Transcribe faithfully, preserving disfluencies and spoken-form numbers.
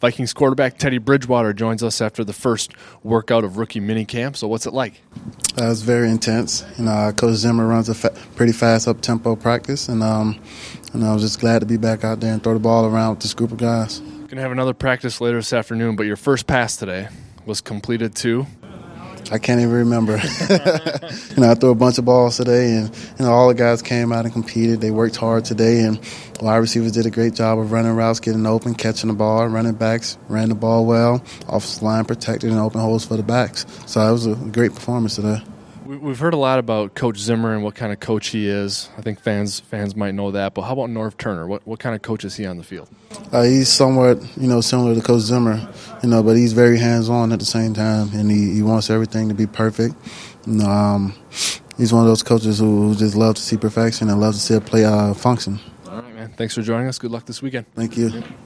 Vikings quarterback Teddy Bridgewater joins us after the first workout of rookie minicamp. So what's it like? Uh, it's very intense. You know, uh, Coach Zimmer runs a fa- pretty fast up-tempo practice, and um, and I was just glad to be back out there and throw the ball around with this group of guys. Going to have another practice later this afternoon, but your first pass today was completed too. I can't even remember. you know, I threw a bunch of balls today, and you know, all the guys came out and competed. They worked hard today, and wide receivers did a great job of running routes, getting open, catching the ball. Running backs ran the ball well. Offensive line protected and open holes for the backs. So it was a great performance today. We've heard a lot about Coach Zimmer and what kind of coach he is. I think fans fans might know that. But how about Norv Turner? What what kind of coach is he on the field? Uh, he's somewhat, you know, similar to Coach Zimmer, you know, but he's very hands-on at the same time, and he, he wants everything to be perfect. You know, um, he's one of those coaches who, who just loves to see perfection and loves to see a play uh, function. All right, man. Thanks for joining us. Good luck this weekend. Thank you.